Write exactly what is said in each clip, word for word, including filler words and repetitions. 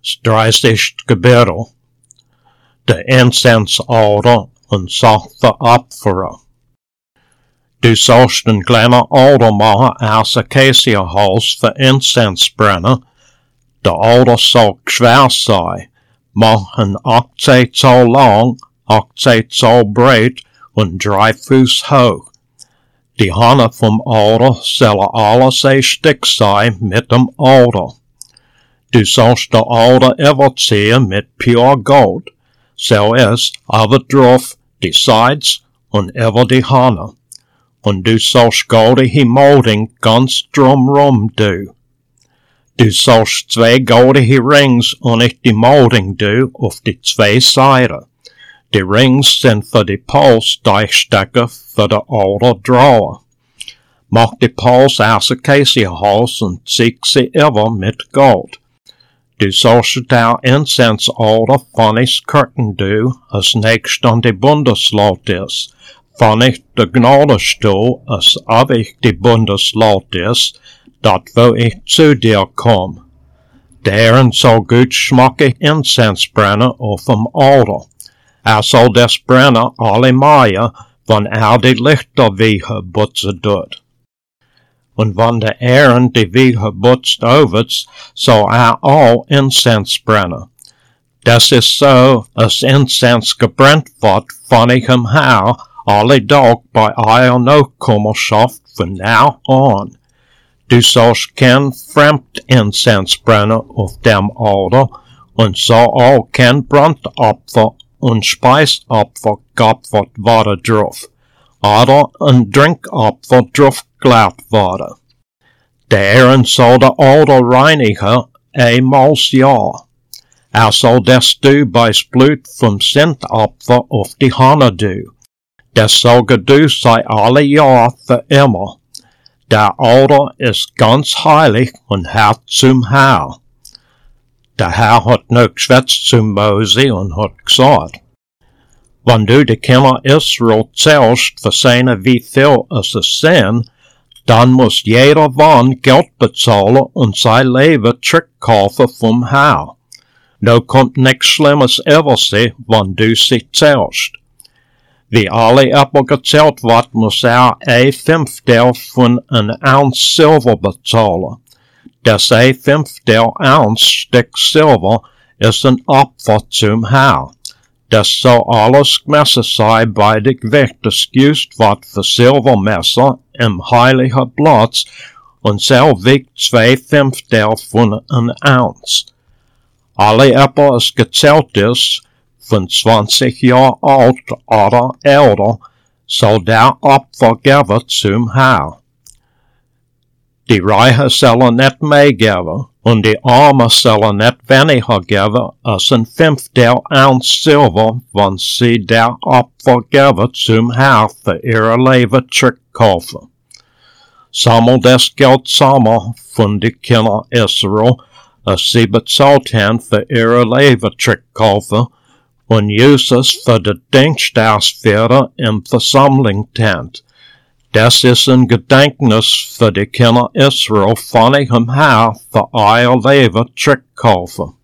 dreißig Gebirge, de incensorder und zachte Opferer. Du sollst een kleine alder maken als acaciaholz voor incensbrennen. De alder zal zwaar zijn, maar een achtzeit zo lang, achtzeit zo breed en drie voet hoog. Die hannen vom alder zullen alle zes stuk zijn met dem alder. Du sollst de alder overziehen met pure gold, zo is over drof die sides en over die hannen. Und du sollst goldige Molding ganz drumrum do. Du sollst zwei goldige Rings und die Molding do auf die zwei Seiten. Die Rings sind für die Polsdeichstecker für die Alder Drawer. Mach die Pols aus Acaciaholz und zieh sie über mit Gold. Du sollst der Incensalder von is Curtain do, als nächst an die Bundeslaut ist. Van ich de Gnadestuhl, als ob ich die Bundeslaut ist, dat wo ich zu dir komm. Deren soll gut schmackig Incense brennen auf dem Alter. Er soll des brennen alle Meier, wann er die Lichterwiehe butzen tut. Und wann der Ehren die Wiehe butzt overs, soll er all Incense brennen. Das ist so, als Incense gebrennt wird von ihrem Haar, alle Tag bei eurer Nachkommenschaft von now an. Du sollst kein Fremdincense brennen auf dem Alter und so auch kein Brandopfer und Speisopfer geopfert werden drauf, oder ein Drinkopfer drauf gelegt werden. Deren soll der Alter reinigen einmals Jahr. Er soll das du beis Blut vom Sündopfer auf die Hanne du. Das soll gedu sei alle Jahr für immer. Der Alter ist ganz heilig und hört zum Herr. Der Herr hat noch geschwätzt zu Mose und hat gesagt, wenn du die Kinder Israel zählst für seine wie viel es es sind, dann muss jeder wann Geld bezahlen und sein Leben zurückkaufen vom Herr. No kommt nichts Schlimmes über sie, wenn du sie zählst. Wie alle Äpfel gezählt wird, muss er ein Fünftel von ein Ounce Silber bezahlen. Das ein Fünftel Ounce Stück Silber ist ein Opfer zum Herr. Das soll alles gemessen sein bei dem Gewicht, das geüst wird für Silbermesser im heiligen Platz und so wiegt zwei Fünftel von ein Ounce. Alle Äpfel, es gezählt ist, von zwanzig Jahren alt oder älter, soll der Opfer geben zum Herr. Die Reichen sollen nicht mehr geben, und die Armen sollen nicht weniger geben als ein Fünftel Ounce Silber, wenn sie der Opfer geben zum Herr für ihre Leben zurückkaufen. Sammel das Geld zusammen von den Kindern Israel, als sie bezahlt haben für ihre Leben zurückkaufen, und Jesus für die Dienstausführer im Versammlungstent. Das ist ein Gedenknis für die Kinder Israel von ihrem Herr für euer Leben zurückkaufen.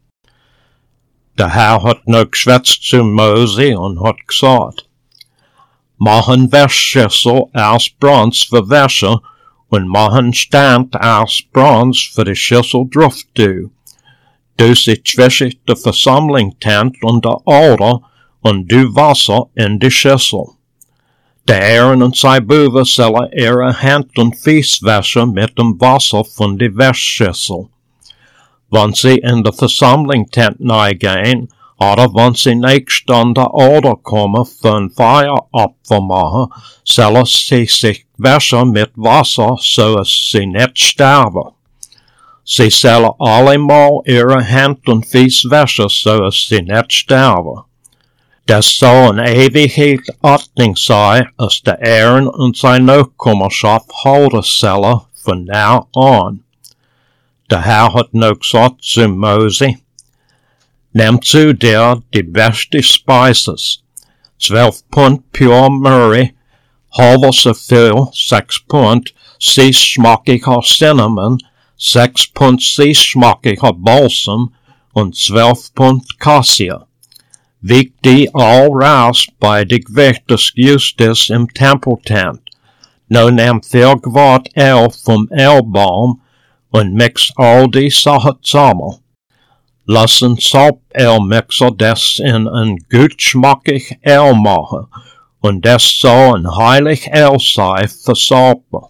Der Herr hat noch geschwätzt zu Mose und hat gesagt, mach ein Wäschschüssel aus Bronze für Wäsche und mach ein Stand aus Bronze für die Schüssel drauf du. Du sie zwischen der Versammlungstent und der Alter und du Wasser in die Schüssel. Der Aaron und sein Buben sollen ihre Hand und Füße waschen mit dem Wasser von der Wäschschüssel. Wenn sie in der Versammlungstent gehen, oder wenn sie nächst an der Alter kommen für ein Feueropfer machen, sollen sie sich waschen mit Wasser, so dass sie nicht sterben. Sie sollen allemal ihre Hand und Füße waschen, so dass sie nicht sterben. Das soll eine Ewigkeit Ordnung sein, als der Aaron und seine Nachkommenschaft halten sollen von now an. Der Herr hat noch gesagt zu Mose, nimm zu dir die beste Spices, zwölf Pfund pure Myrrhe, halber so viel, sechs Pfund, süß schmackiger Cinnamon, sechs Pfund süß schmackiger Balsam und zwölf Pfund Kassia. Wiegt die all raus bei de Gewicht des Justus im Tempeltent. Nu neem veel geword el vom Elbaum und mix all die Sachen zusammen. Lass een Salp-El-Mixer des in een gut schmackig El machen und des soll een heilig El sei versalpen.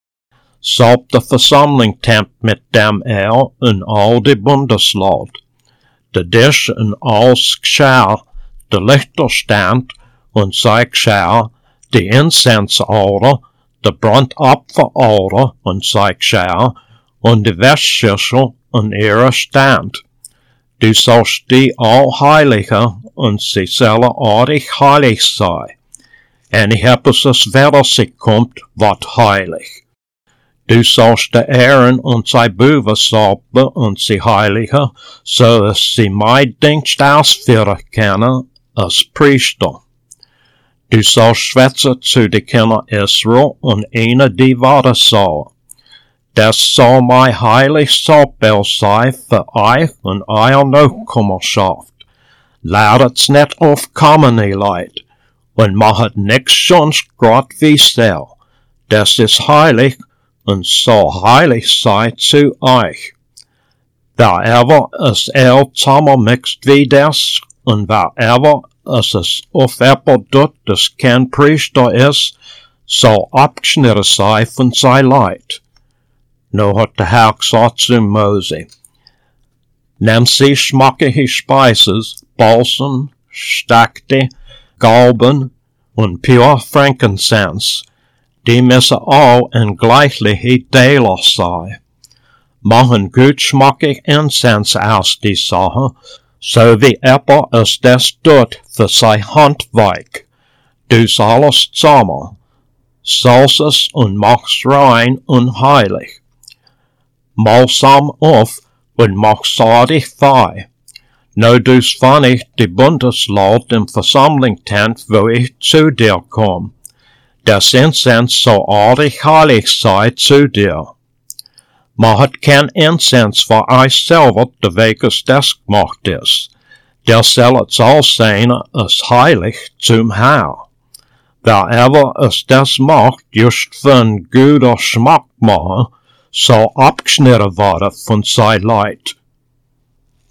Salp de Versammlingtent mit dem El in all die Bundeslaut. De Tisch in alles Geschirr, de Lichterstand und sei Geschirr, die Incensalter, de Brandopferalter und sei Geschirr und die Wäschschüssel und ihre Stand. Du sollst die all heilige und sie sollen ordentlich heilig sein. En ich hab es es weder sie kommt, wat heilig. Du sollst de Ehren und sei Buwe salben und sie heilige, so dass sie mein Dienst ausführen können als Priester. Du sollst schwätzen zu de Kinder Israel und ihnen die Worte sagen. Das soll mein heilig Salbel sein für euch und euer Nachkommenschaft. Ladet's net aufkommen, ihr Leid, und machet nix sonst grad wie sel. Das ist heilig und soll heilig sein zu euch. Wherever es el zusammenmixt wie das, und wherever es es auf etwas tut, das kein Priester ist, soll abgeschnitten sein von sein Leid. Nu hat der Herr gesagt zu Mose, nimm sie schmackige Speises, Balsam, Stakte, Galben und pure Frankincense, die müssen all in gleichliche Teile sein. Machen gut schmackig Incense aus die Sache, so wie Apple es das tut für sein Handwerk. Dus alles zusammen, salz es und mach's rein und heilig. Malsam auf und mach's sadig fei. Nu dus van ich die Bundeslaut im Versammlingtent, wo ich zu dir komm. Das Incense soll ordentlich heilig sein zu dir. Machet kein Incense für euch selber, de weges das gemacht ist. Der soll es all sein, als heilig zum Herr. Wherever es das macht, just für ein guter Schmack machen, soll abgeschnitten werden von sein Leid.